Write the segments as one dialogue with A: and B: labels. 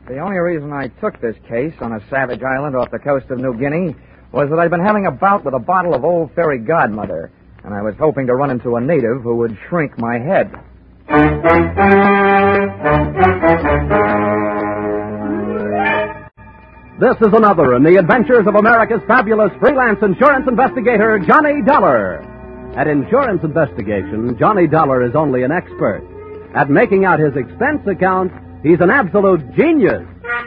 A: The only reason I took this case on a savage island off the coast of New Guinea was that I'd been having a bout with a bottle of Old Fairy Godmother, and I was hoping to run into a native who would shrink my head.
B: This is another in the adventures of America's fabulous freelance insurance investigator, Johnny Dollar. At insurance investigation, Johnny Dollar is only an expert. At making out his expense account, he's an absolute genius.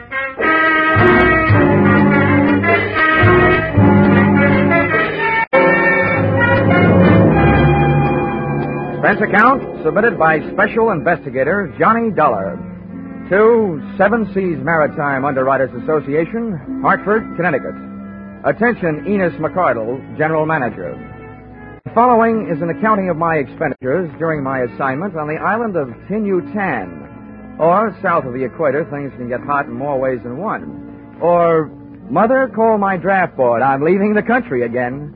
A: Expense account submitted by Special Investigator Johnny Dollar to Seven Seas Maritime Underwriters Association, Hartford, Connecticut. Attention, Enos McCardle, General Manager. The following is an accounting of my expenditures during my assignment on the island of Tinyu-Tan. Or, south of the equator, things can get hot in more ways than one. Or, Mother, call my draft board. I'm leaving the country again.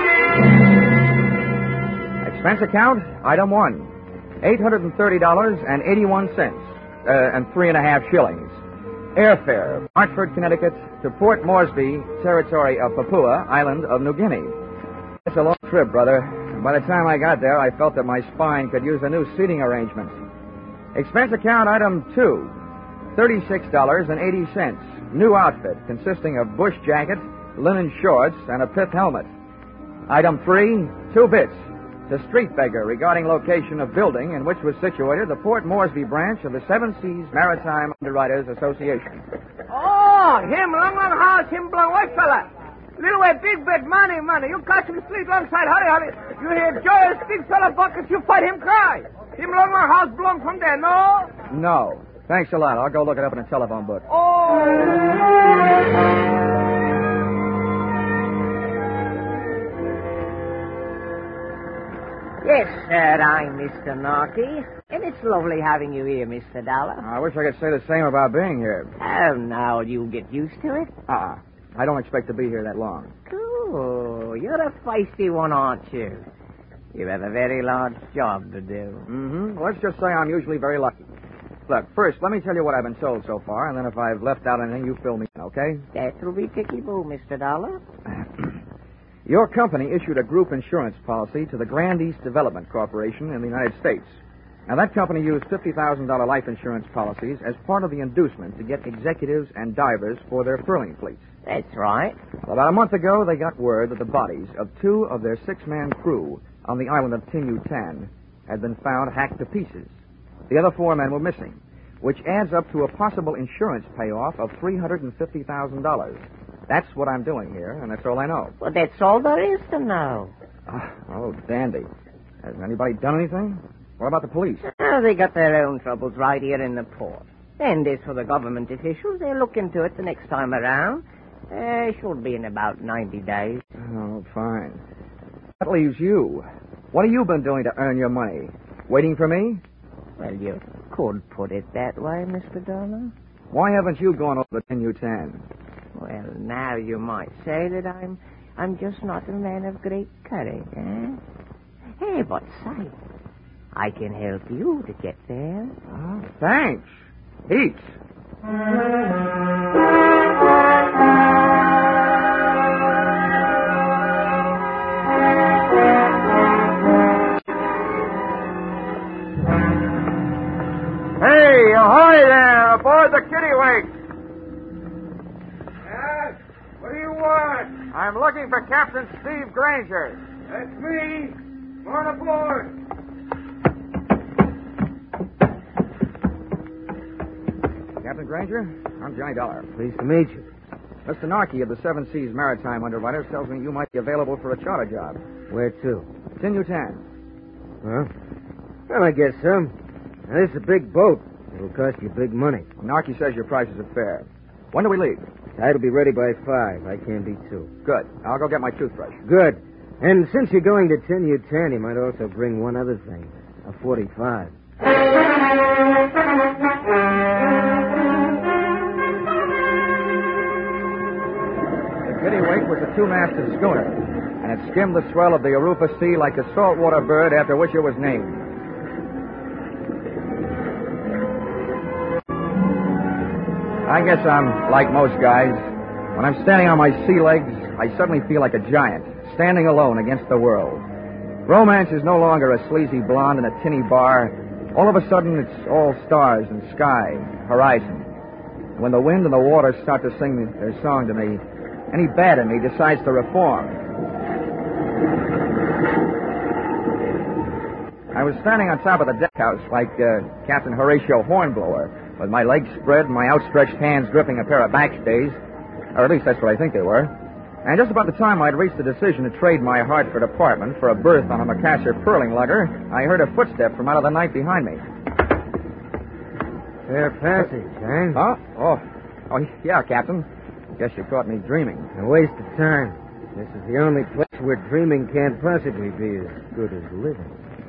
A: Expense account, item 1, $830.81, and 3.5 shillings. Airfare, Hartford, Connecticut, to Port Moresby, territory of Papua, island of New Guinea. It's a long trip, brother. By the time I got there, I felt that my spine could use a new seating arrangement. Expense account, item 2, $36.80, new outfit consisting of bush jacket, linen shorts, and a pith helmet. Item 3, 2 bits. The street beggar regarding location of building in which was situated the Port Moresby branch of the Seven Seas Maritime Underwriters Association.
C: Oh, him, long house, him blow white fella. Little way, big bed, money. You catch him sleep alongside, hurry. You hear joyous big fella buckets, you fight him cry. Him long house belong from there, no?
A: No. Thanks a lot. I'll go look it up in a telephone book.
C: Oh.
D: Yes, sir, I'm Mr. Narky, and it's lovely having you here, Mr. Dollar.
A: I wish I could say the same about being here.
D: Oh, now you'll get used to it.
A: I don't expect to be here that long.
D: Cool. You're a feisty one, aren't you? You have a very large job to do.
A: Mm-hmm. Let's just say I'm usually very lucky. Look, first, let me tell you what I've been told so far, and then if I've left out anything, you fill me in, okay?
D: That'll be ticky-boo, Mr. Dollar.
A: Your company issued a group insurance policy to the Grand East Development Corporation in the United States. Now, that company used $50,000 life insurance policies as part of the inducement to get executives and divers for their furling fleets.
D: That's right.
A: Well, about a month ago, they got word that the bodies of 2 of their 6-man crew on the island of Tinyu-Tan had been found hacked to pieces. The other 4 men were missing, which adds up to a possible insurance payoff of $350,000. That's what I'm doing here, and that's all I know.
D: Well, that's all there is to know.
A: Oh, dandy. Has anybody done anything? What about the police?
D: Oh, they got their own troubles right here in the port. And as for the government officials, they'll look into it the next time around. Should be in about 90 days.
A: Oh, fine. That leaves you. What have you been doing to earn your money? Waiting for me?
D: Well, you could put it that way, Mr. Dollar.
A: Why haven't you gone over to Tinyu-Tan?
D: Well, now you might say that I'm just not a man of great courage, eh? Hey, but say, I can help you to get there.
A: Oh, thanks. Heaps. Hey, ahoy there, aboard the Kittiwake.
C: Yes? What do you want?
A: I'm looking for Captain Steve Granger.
C: That's me. Come on aboard.
A: Captain Granger, I'm Johnny Dollar.
E: Pleased to meet you.
A: Mr. Narky of the Seven Seas Maritime Underwriters tells me you might be available for a charter job.
E: Where to?
A: Tinyu-Tan.
E: Well, I guess so. Now, this is a big boat. It'll cost you big money.
A: Well, Narky says your prices are fair. When do we leave?
E: Tide will be ready by 5. I can't be 2.
A: Good. I'll go get my toothbrush.
E: Good. And since you're going to Tinyu-Tan, you might also bring one other thing. A 45.
A: The Kittiwake was a 2-masted schooner, and it skimmed the swell of the Arupa Sea like a saltwater bird after which it was named. I guess I'm like most guys. When I'm standing on my sea legs, I suddenly feel like a giant, standing alone against the world. Romance is no longer a sleazy blonde in a tinny bar. All of a sudden, it's all stars and sky, horizon. When the wind and the water start to sing their song to me, any bad in me decides to reform. I was standing on top of the deck house like Captain Horatio Hornblower, with my legs spread and my outstretched hands gripping a pair of backstays. Or at least that's what I think they were. And just about the time I'd reached the decision to trade my Hartford apartment for a berth on a Macassar pearling lugger, I heard a footstep from out of the night behind me.
E: Fair passage, huh?
A: Huh? Oh, yeah, Captain. Guess you caught me dreaming.
E: A waste of time. This is the only place where dreaming can't possibly be as good as living.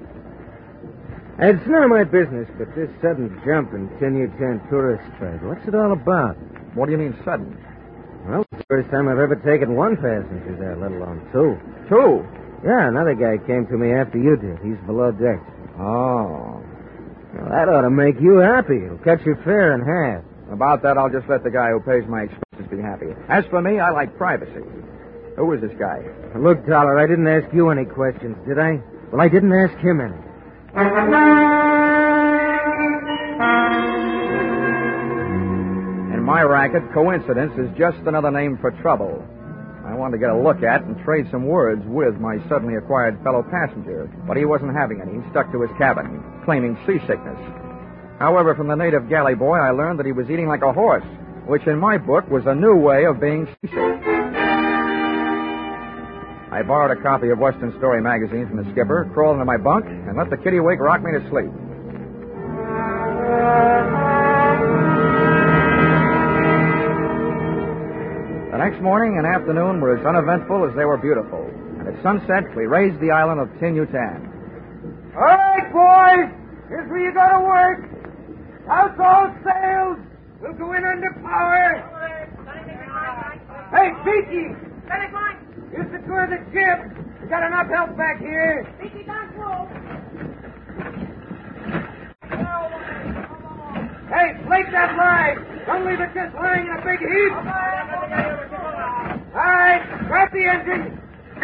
E: It's none of my business, but this sudden jump in 10-U-10 tourist spread, what's it all about?
A: What do you mean sudden?
E: Well, it's the first time I've ever taken one passenger there, let alone two.
A: Two?
E: Yeah, another guy came to me after you did. He's below deck.
A: Oh.
E: Well, that ought to make you happy. It'll cut your fare in half.
A: About that, I'll just let the guy who pays my expenses be happy. As for me, I like privacy. Who is this guy?
E: Look, Dollar, I didn't ask you any questions, did I? Well, I didn't ask him any.
A: In my racket, coincidence is just another name for trouble. I wanted to get a look at and trade some words with my suddenly acquired fellow passenger, but he wasn't having any. He stuck to his cabin, claiming seasickness. However, from the native galley boy, I learned that he was eating like a horse, which in my book was a new way of being seasick. I borrowed a copy of Western Story magazine from the skipper, crawled into my bunk, and let the kittiwake rock me to sleep. The next morning and afternoon were as uneventful as they were beautiful, and at sunset we raised the island of 10-U-10.
C: All right, boys. Here's where you go to work. House all sails. We'll go in under power. Hey, Beaky. You secure the ship. We got enough help back here.
F: Beaky, don't move.
C: Hey, flake that line. Don't leave it just lying in a big heap. All right, start the engine.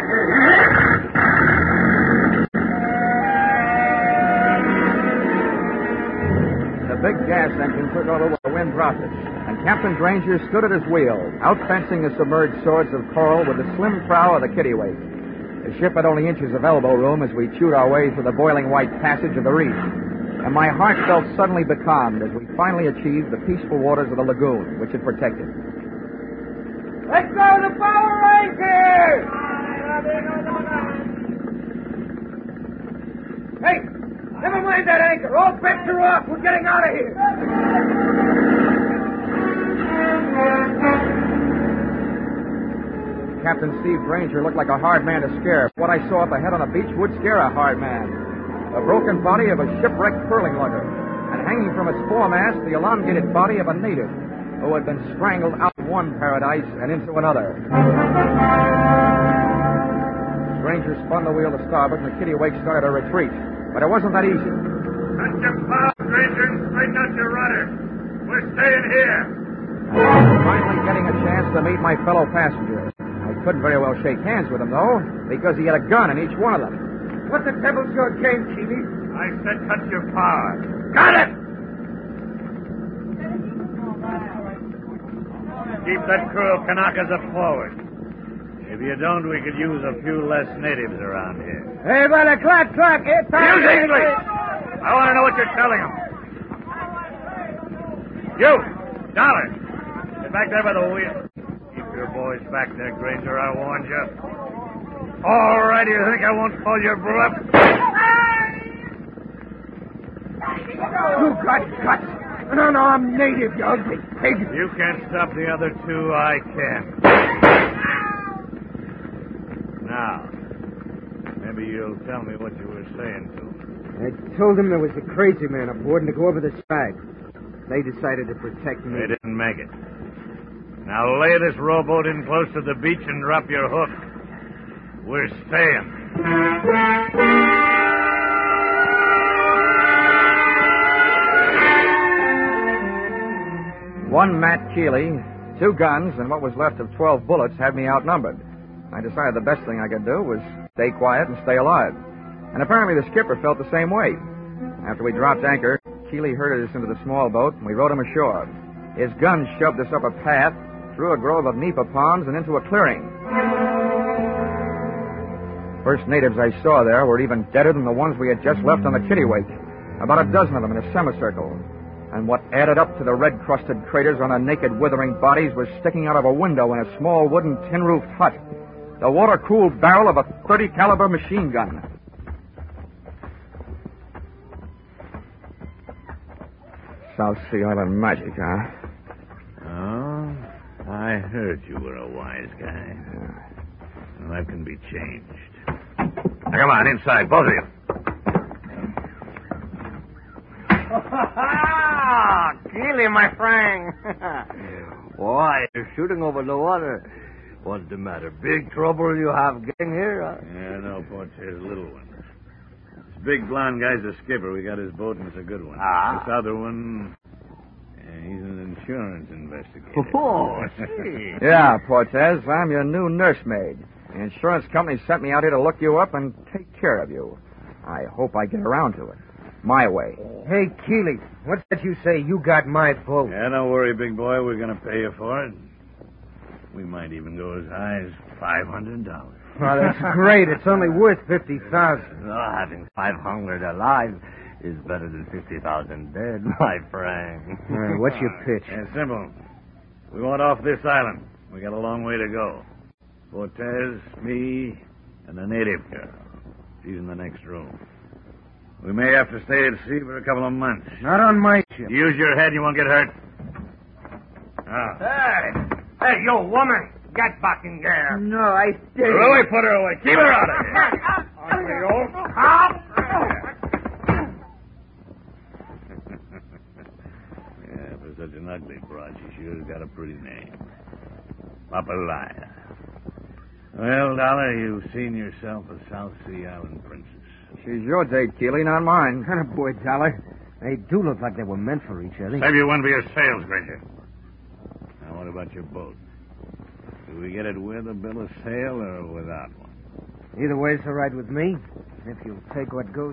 A: The big gas engine took over when the wind dropped it, and Captain Granger stood at his wheel, outfencing the submerged swords of coral with the slim prow of the kittiwake. The ship had only inches of elbow room as we chewed our way through the boiling white passage of the reef, and my heart felt suddenly becalmed as we finally achieved the peaceful waters of the lagoon, which it protected.
C: Let's go to the power anchor! Hey, never mind that anchor. All bets are off. We're getting out of here.
A: Captain Steve Granger looked like a hard man to scare. What I saw up ahead on the beach would scare a hard man. The broken body of a shipwrecked pearling lugger, and hanging from its foremast, the elongated body of a native who had been strangled out of one paradise and into another. Granger spun the wheel to starboard, and the kittiwake started a retreat. But it wasn't that easy.
G: Cut your bow, Granger, and straighten out your rudder. We're staying here.
A: Finally getting a chance to meet my fellow passengers. I couldn't very well shake hands with him, though, because he had a gun in each one of them.
C: What the devil's your game, Keeley?
G: I said cut your power. Got it! Keep that crew of Kanakas up forward. If you don't, we could use a few less natives around here.
C: Hey, brother, clock. It's time.
G: Use English! I want to know what you're telling them. You, Dollar, get back there by the wheel. Keep your boys back there, Granger, I warned you. All right, you think I won't call your bluff?
C: You got guts. No, I'm native, you ugly pig.
G: You can't stop the other two, I can. Now, maybe you'll tell me what you were saying to them.
E: I told them there was a crazy man aboard and to go over the side. They decided to protect me.
G: They didn't make it. Now lay this rowboat in close to the beach and drop your hook. We're staying.
A: One Matt Keeley, 2 guns, and what was left of 12 bullets had me outnumbered. I decided the best thing I could do was stay quiet and stay alive. And apparently the skipper felt the same way. After we dropped anchor, Keeley herded us into the small boat, and we rowed him ashore. His gun shoved us up a path, through a grove of nipa palms, and into a clearing. First natives I saw there were even deader than the ones we had just left on the kittiwake. About a dozen of them in a semicircle. And what added up to the red-crusted craters on their naked, withering bodies was sticking out of a window in a small wooden tin-roofed hut. The water-cooled barrel of a .30 caliber machine gun. South Sea Island magic, huh?
G: Oh, I heard you were a wise guy. Well, that can be changed. Now, come on, inside, both of you.
C: Keeley, my friend. Why, you're shooting over the water. What's the matter? Big trouble you have getting here? Huh?
G: Yeah, no, Porter's little one. This big blonde guy's a skipper. We got his boat, and it's a good one. This other one, he's an insurance investigator.
C: Oh, see.
A: Yeah, Portez, I'm your new nursemaid. The insurance company sent me out here to look you up and take care of you. I hope I get around to it. My way.
E: Hey, Keeley, what's that you say you got my boat?
G: Yeah, don't worry, big boy. We're going to pay you for it. We might even go as high as $500.
E: Oh, that's great. It's only worth $50,000.
C: Oh, having 500 alive is better than 50,000 dead, my friend.
E: What's your pitch?
G: Yeah, simple. We want off this island. We got a long way to go. Cortez, me, and the native girl. She's in the next room. We may have to stay at sea for a couple of months.
E: Not on my ship.
G: Use your head, you won't get hurt.
C: Hey, you woman. Get back in there.
E: No, I stay.
G: Really, put her away. Keep her out of here. Yeah, for such an ugly broad, she sure has got a pretty name. Papalaya. Well, Dollar, you've seen yourself a South Sea Island princess.
A: She's your date, Keeley, not mine.
E: Kind of boy, Dollar. They do look like they were meant for each other.
G: Save you one for your sails, Granger. Now, what about your boat? Do we get it with a bill of sale or without one?
E: Either way's all right with me, if you'll take what goes.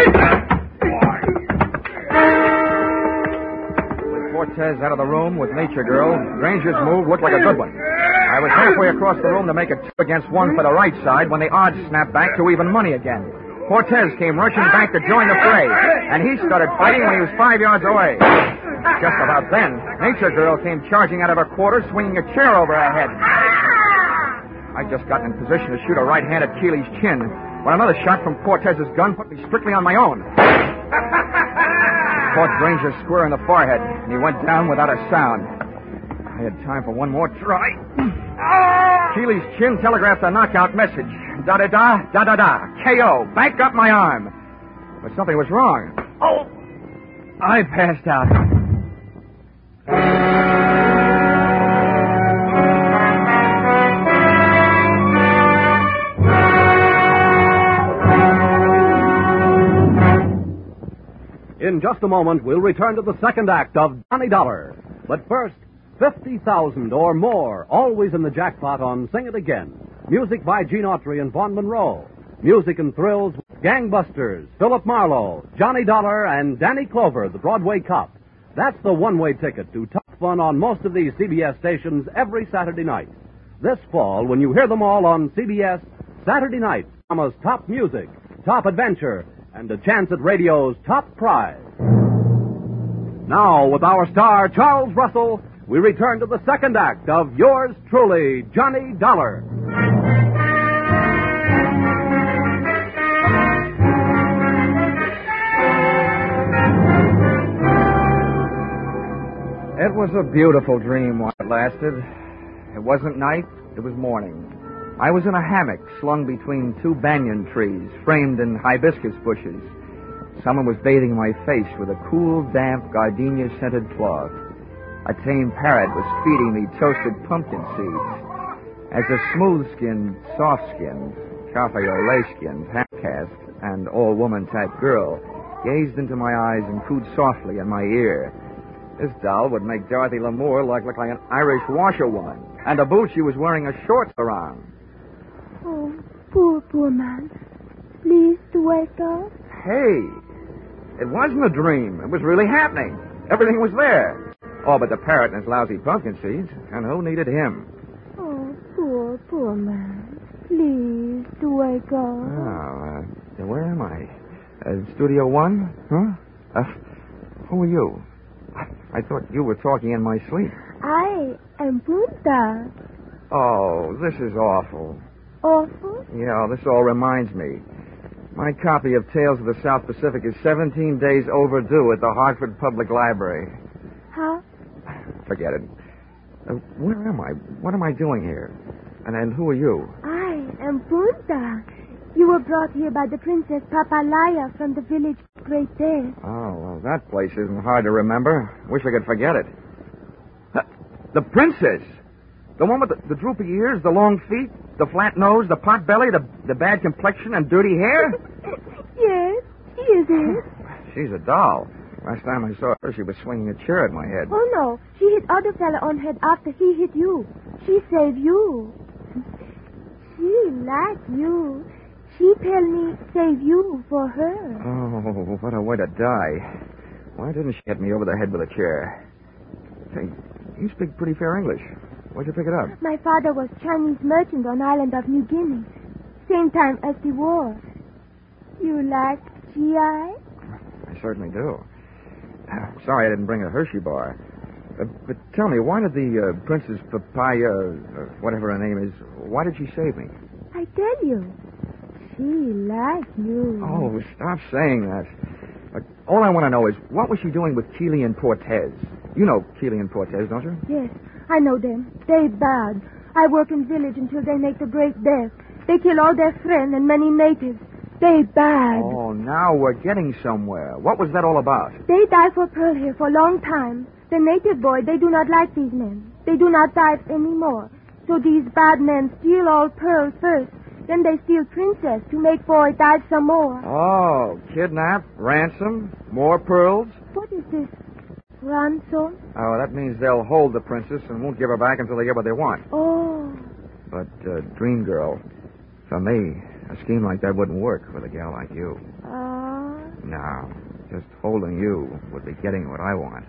A: With Cortez out of the room with Nature Girl, Granger's move looked like a good one. I was halfway across the room to make it 2 against 1 for the right side when the odds snapped back to even money again. Cortez came rushing back to join the fray, and he started fighting when he was 5 yards away. Just about then, Nature Girl came charging out of her quarters, swinging a chair over her head. I'd just gotten in position to shoot a right hand at Keeley's chin when another shot from Cortez's gun put me strictly on my own. Caught Granger square in the forehead, and he went down without a sound. I had time for one more try. Keeley's chin telegraphed a knockout message. Da-da-da, da-da-da, K.O., back up my arm. But something was wrong. Oh! I passed out.
B: In just a moment, we'll return to the second act of Johnny Dollar. But first, 50,000 or more, always in the jackpot on Sing It Again. Music by Gene Autry and Vaughn Monroe. Music and thrills with Gangbusters, Philip Marlowe, Johnny Dollar, and Danny Clover, the Broadway cop. That's the one-way ticket to top fun on most of these CBS stations every Saturday night. This fall, when you hear them all on CBS, Saturday night, Mama's top music, top adventure, and a chance at radio's top prize. Now, with our star, Charles Russell, we return to the second act of yours truly, Johnny Dollar.
A: It was a beautiful dream while it lasted. It wasn't night, it was morning. I was in a hammock slung between 2 banyan trees, framed in hibiscus bushes. Someone was bathing my face with a cool, damp, gardenia-scented cloth. A tame parrot was feeding me toasted pumpkin seeds. As the smooth-skinned, soft-skinned, cafe au lait-skinned, half-caste, and all-woman type girl gazed into my eyes and cooed softly in my ear. This doll would make Dorothy Lamour look like an Irish washerwoman. And the boots she was wearing are shorts around.
F: Oh, poor man. Please to wake up.
A: Hey, it wasn't a dream. It was really happening. Everything was there. Oh, but the parrot and his lousy pumpkin seeds. And who needed him?
F: Oh, poor man. Please to wake up.
A: Oh, where am I? Studio One? Huh? Who are you? I thought you were talking in my sleep.
F: I am Punta.
A: Oh, this is awful.
F: Awful?
A: Yeah, this all reminds me. My copy of Tales of the South Pacific is 17 days overdue at the Hartford Public Library.
F: Huh?
A: Forget it. Where am I? What am I doing here? And who are you?
F: I am Punta. You were brought here by the Princess Papalaya from the village Great Death.
A: Oh, well, that place isn't hard to remember. Wish I could forget it. The princess! The one with the droopy ears, the long feet, the flat nose, the pot belly, the bad complexion, and dirty hair?
F: Yes, she is it.
A: She's a doll. Last time I saw her, she was swinging a chair at my head.
F: Oh, no. She hit other fella on head after he hit you. She saved you. She like you. She tell me save you for her.
A: Oh, what a way to die. Why didn't she hit me over the head with a chair? Hey, you speak pretty fair English. Where'd you pick it up?
F: My father was Chinese merchant on island of New Guinea. Same time as the war. You like GI?
A: I certainly do. Sorry I didn't bring a Hershey bar. But tell me, why did the Princess Papaya, whatever her name is, why did she save me?
F: I tell you. She like you.
A: Oh, stop saying that. All I want to know is, what was she doing with Keeley and Portez? You know Keeley and Portez, don't you?
F: Yes, I know them. They bad. I work in village until they make the Great Death. They kill all their friends and many natives. They bad.
A: Oh, now we're getting somewhere. What was that all about?
F: They die for pearl here for a long time. The native boy, they do not like these men. They do not dive anymore. So these bad men steal all pearls first. Then they steal princess to make boy dive some more.
A: Oh, kidnap, ransom, more pearls?
F: What is this? Ransom?
A: Oh, that means they'll hold the princess and won't give her back until they get what they want.
F: Oh.
A: But, Dream Girl, for me, a scheme like that wouldn't work with a gal like you. No, just holding you would be getting what I want.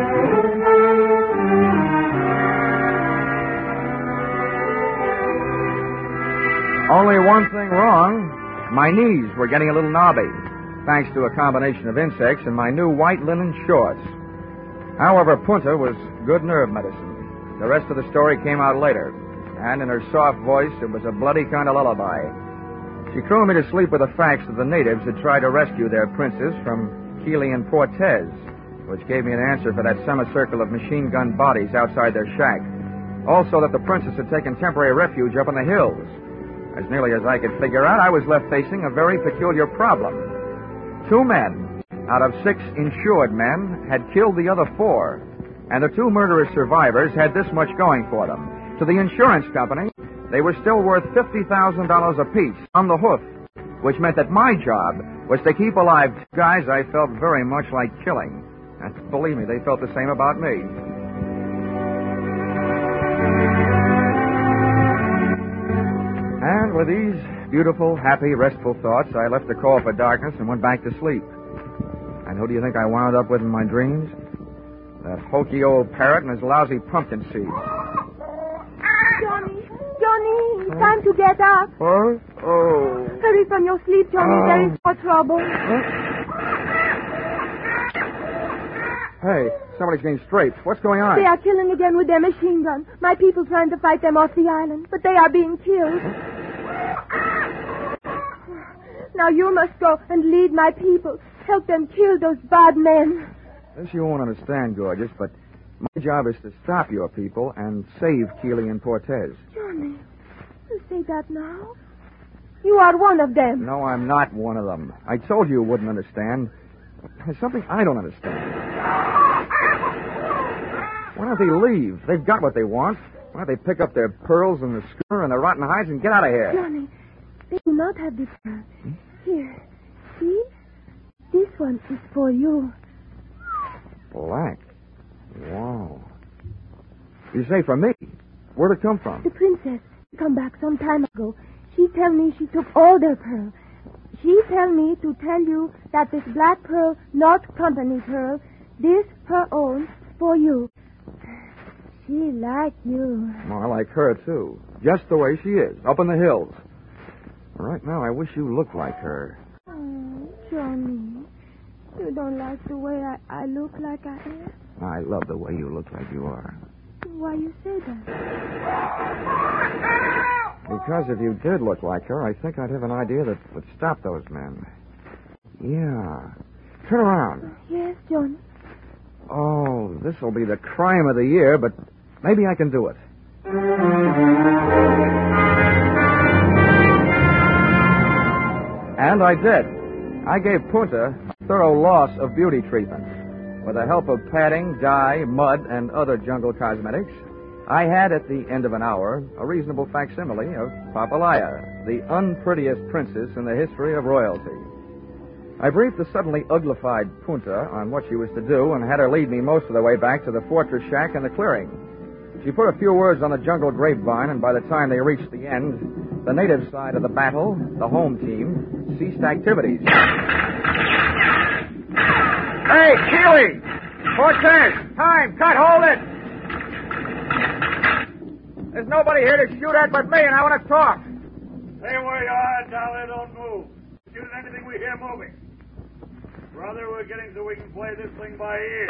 A: Only one thing wrong. My knees were getting a little knobby, thanks to a combination of insects and my new white linen shorts. However, Punta was good nerve medicine. The rest of the story came out later, and in her soft voice, it was a bloody kind of lullaby. She crooned me to sleep with the facts that the natives had tried to rescue their princess from Keeley and Portez, which gave me an answer for that semicircle of machine gun bodies outside their shack. Also that the princess had taken temporary refuge up in the hills. As nearly as I could figure out, I was left facing a very peculiar problem. 2 men out of 6 insured men had killed the other 4, and the 2 murderous survivors had this much going for them. To the insurance company, they were still worth $50,000 apiece on the hoof, which meant that my job was to keep alive 2 guys I felt very much like killing. And believe me, they felt the same about me. And with these beautiful, happy, restful thoughts, I left the call for darkness and went back to sleep. And who do you think I wound up with in my dreams? That hokey old parrot and his lousy pumpkin seeds.
F: Johnny, it's time to get up.
A: What? Oh.
F: Hurry from your sleep, Johnny. There is more trouble.
A: Hey, somebody's getting straight. What's going on?
F: They are killing again with their machine gun. My people trying to fight them off the island, but they are being killed. Now you must go and lead my people. Help them kill those bad men.
A: This you won't understand, gorgeous, but my job is to stop your people and save Keeley and Portez.
F: Johnny, you say that now? You are one of them.
A: No, I'm not one of them. I told you wouldn't understand. There's something I don't understand. Why don't they leave? They've got what they want. Why don't they pick up their pearls and the schooner and the rotten hides and get out of here?
F: Johnny, they do not have this pearl. Here, see? This one is for you.
A: Black. You say from me? Where'd it come from?
F: The princess come back some time ago. She tell me she took all their pearl. She tell me to tell you that this black pearl, not company pearl, this her own for you. She like you.
A: Well, I like her, too. Just the way she is, up in the hills. Right now, I wish you looked like her.
F: Oh, Johnny, you don't like the way I look like I am?
A: I love the way you look like you are.
F: Why you say that?
A: Because if you did look like her, I think I'd have an idea that would stop those men. Yeah. Turn around.
F: Yes, Johnny.
A: Oh, this will be the crime of the year, but maybe I can do it. And I did. I gave Punta a thorough loss of beauty treatment. With the help of padding, dye, mud, and other jungle cosmetics, I had, at the end of an hour, a reasonable facsimile of Papalaya, the unprettiest princess in the history of royalty. I briefed the suddenly uglified Punta on what she was to do and had her lead me most of the way back to the fortress shack and the clearing. She put a few words on the jungle grapevine, and by the time they reached the end, the native side of the battle, the home team, ceased activities. Hey, Keeley! Cortez! Time! Cut! Hold it! There's nobody here to shoot at but me, and I want to talk.
G: Stay where you are, Dollar. Don't move. Shoot at anything we hear moving. Brother, we're getting so we can play this thing by ear.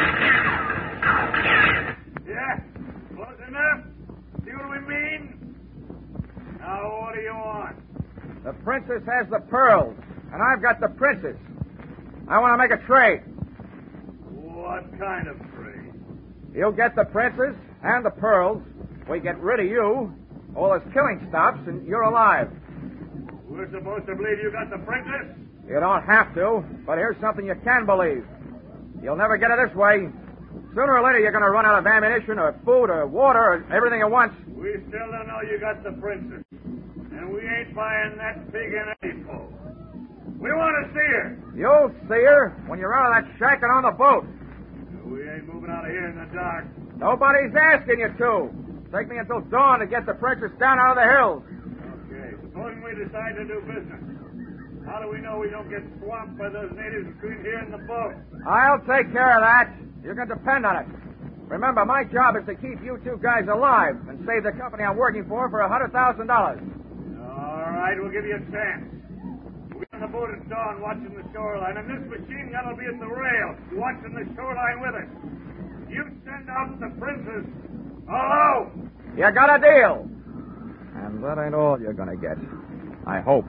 G: Yeah? Close enough? See what we mean? Now, what do you want?
A: The princess has the pearls, and I've got the princess. I want to make a trade.
G: What kind of trade?
A: You'll get the princess and the pearls. We get rid of you. All this killing stops, and you're alive.
G: We're supposed to believe you got the princess?
A: You don't have to, but here's something you can believe. You'll never get it this way. Sooner or later, you're going to run out of ammunition or food or water or everything at once.
G: We still don't know you got the princess. And we ain't buying that pig in any pole. We want to see her.
A: You'll see her when you're out of that shack and on the boat.
G: We ain't moving out of here in the dark.
A: Nobody's asking you to. Take me until dawn to get the princess down out of the hills.
G: Okay, supposing we decide to do business. How do we know we don't get swamped by those natives between here and the boat?
A: I'll take care of that. You can depend on it. Remember, my job is to keep you two guys alive and save the company I'm working for $100,000.
G: All right, we'll give you a chance. We'll be on the boat at dawn watching the shoreline, and this machine gun will be at the rail watching the shoreline with us. You send out the princess. Hello?
A: You got a deal. And that ain't all you're going to get. I hope.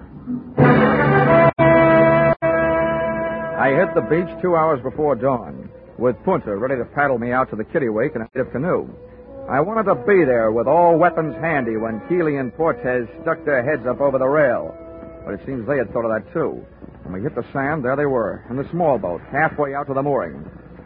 A: I hit the beach 2 hours before dawn, with Punta ready to paddle me out to the kittiwake in a native canoe. I wanted to be there with all weapons handy when Keeley and Cortez stuck their heads up over the rail. But it seems they had thought of that, too. When we hit the sand, there they were, in the small boat, halfway out to the mooring.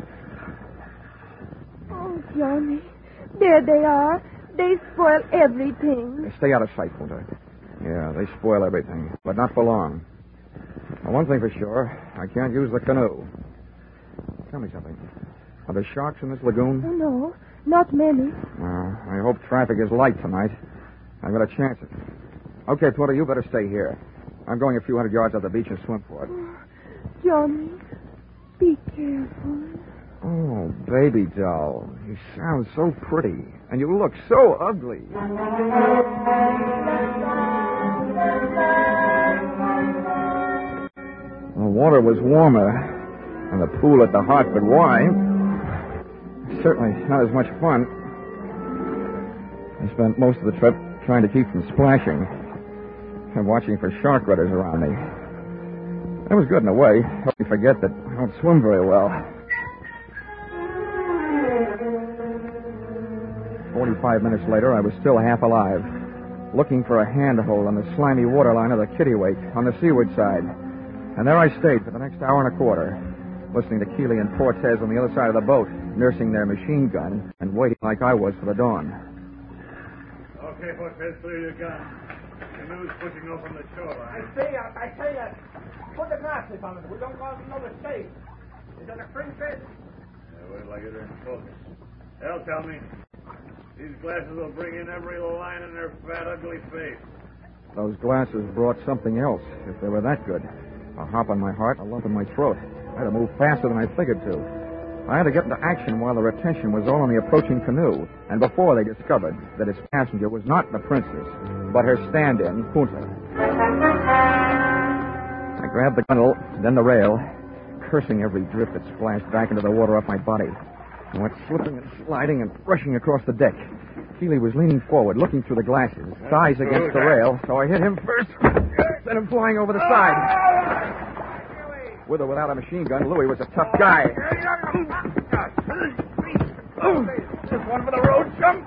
F: Oh, Johnny, there they are. They spoil everything.
A: Stay out of sight, Punta. Yeah, they spoil everything, but not for long. Now, one thing for sure, I can't use the canoe. Tell me something. Are there sharks in this lagoon?
F: Oh, no, not many.
A: I hope traffic is light tonight. I've got a chance at it. Okay, Punta, you better stay here. I'm going a few hundred yards up the beach and swim for it.
F: Oh, Johnny, be careful.
A: Oh, baby doll, you sound so pretty, and you look so ugly. The water was warmer, and the pool at the Hartford Y, certainly not as much fun. I spent most of the trip trying to keep from splashing and watching for shark rudders around me. That was good in a way. Helped me forget that I don't swim very well. 45 minutes later, I was still half alive, looking for a handhold on the slimy waterline of the kittiwake on the seaward side. And there I stayed for the next hour and a quarter, listening to Keeley and Cortez on the other side of the boat, nursing their machine gun and waiting like I was for the dawn.
G: Okay, Cortez, clear your gun. Canoe's pushing off from the shoreline.
C: I tell you, put the glasses on it. We don't cause another mistake. Is that a princess?
G: Yeah, wait till I get her in focus. They'll tell me. These glasses will bring in every line in their fat, ugly face.
A: Those glasses brought something else, if they were that good. A hop in my heart, a lump in my throat. I had to move faster than I figured to. I had to get into action while their attention was all on the approaching canoe, and before they discovered that its passenger was not the princess, but her stand-in, Punta. I grabbed the gunwale, then the rail, cursing every drift that splashed back into the water off my body. I went slipping and sliding and rushing across the deck. Keeley was leaning forward, looking through the glasses, thighs against the rail, so I hit him first, sent him flying over the side. With or without a machine gun, Louis was a tough guy.
C: Just one for the road, chump.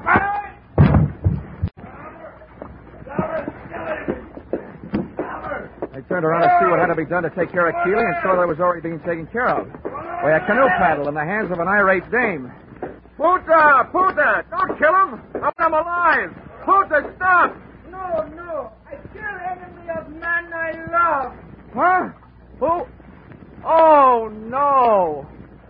A: I turned around to see what had to be done to take care of Keeley and saw that it was already being taken care of by a canoe paddle in the hands of an irate dame.
C: Punta! Punta! Don't kill him! I'm alive! Punta, stop! No. I kill enemy of man I love.
A: Huh? Who? Oh, no.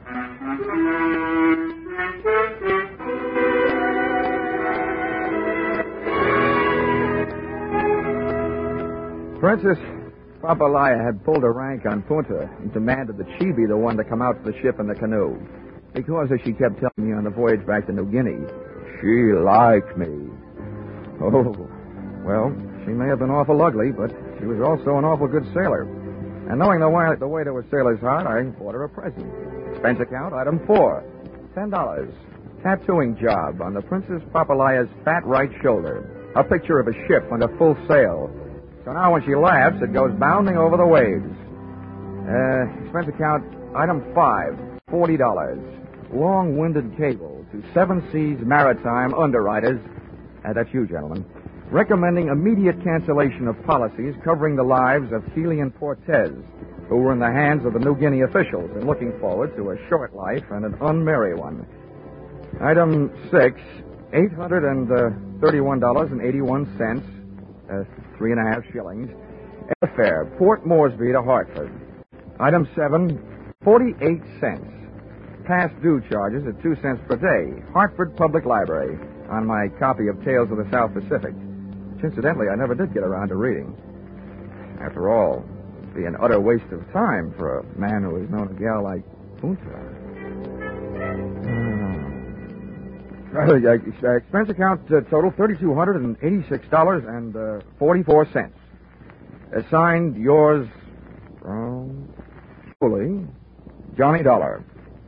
A: Princess Papalaya had pulled a rank on Punta and demanded that she be the one to come out to the ship in the canoe. Because, as she kept telling me on the voyage back to New Guinea, she liked me. Oh, well, she may have been awful ugly, but she was also an awful good sailor. And knowing the way to a sailor's heart, I bought her a present. Expense account, item 4, $10. Tattooing job on the Princess Papalaya's fat right shoulder. A picture of a ship under full sail. So now when she laughs, it goes bounding over the waves. Expense account, item 5, $40. Long-winded cable to 7 Seas Maritime underwriters, that's you, gentlemen, recommending immediate cancellation of policies covering the lives of Keeley and Portez, who were in the hands of the New Guinea officials and looking forward to a short life and an unmerry one. Item 6, $831.81, 3.5 shillings. Airfare, Port Moresby to Hartford. Item 7, 48 cents. Past due charges at 2 cents per day. Hartford Public Library on my copy of Tales of the South Pacific, which incidentally I never did get around to reading. After all, it'd be an utter waste of time for a man who has known a gal like Punta. Expense account total $3,286.44. Signed, yours, truly, Johnny Dollar.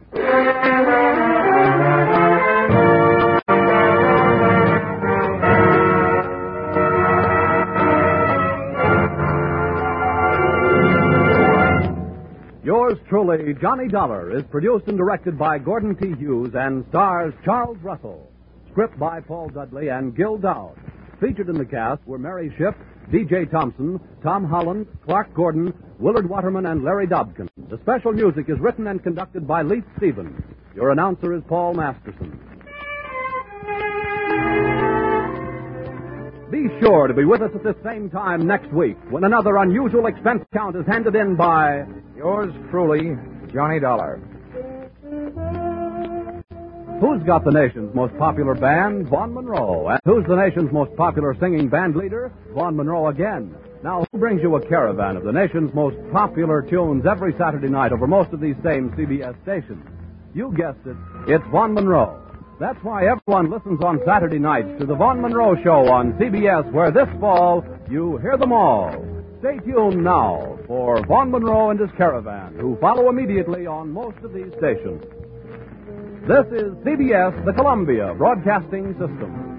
B: Yours truly, Johnny Dollar, is produced and directed by Gordon T. Hughes and stars Charles Russell. Script by Paul Dudley and Gil Dowd. Featured in the cast were Mary Shipp, D.J. Thompson, Tom Holland, Clark Gordon, Willard Waterman, and Larry Dobkin. The special music is written and conducted by Leith Stevens. Your announcer is Paul Masterson. Be sure to be with us at the same time next week when another unusual expense account is handed in by
A: yours truly, Johnny Dollar.
B: Who's got the nation's most popular band? Vaughn Monroe. And who's the nation's most popular singing band leader? Vaughn Monroe again. Now, who brings you a caravan of the nation's most popular tunes every Saturday night over most of these same CBS stations? You guessed it. It's Vaughn Monroe. That's why everyone listens on Saturday nights to the Vaughn Monroe Show on CBS, where this fall you hear them all. Stay tuned now for Vaughn Monroe and his caravan, who follow immediately on most of these stations. This is CBS, the Columbia Broadcasting System.